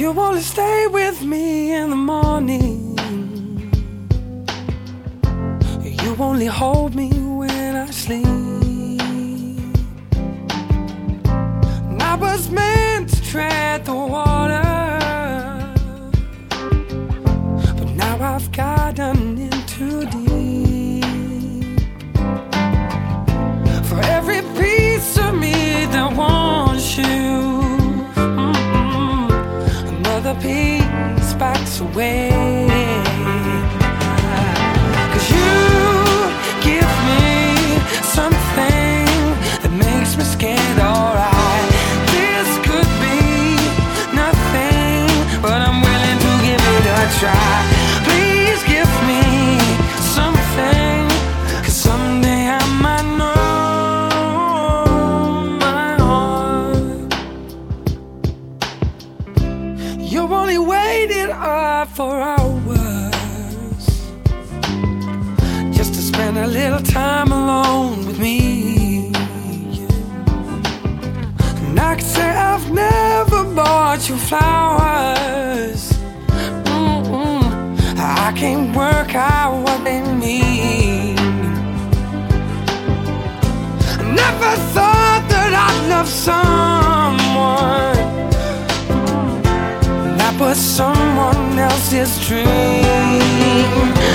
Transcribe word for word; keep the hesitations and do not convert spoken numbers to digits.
You only stay with me in the morning. You only hold me when I sleep. And I was meant to tread the water, but now I've gotten in too deep. For every piece of me that wants you, the peace backs away. Cause you give me something that makes me scared, alright. This could be nothing, but I'm willing to give it a try. Please give me something, cause someday I might know my heart. You only waited up for hours just to spend a little time alone with me. And I could say I've never bought you flowers. Mm-mm. I can't work out what they mean. I never thought that I'd love someone but someone else's dream.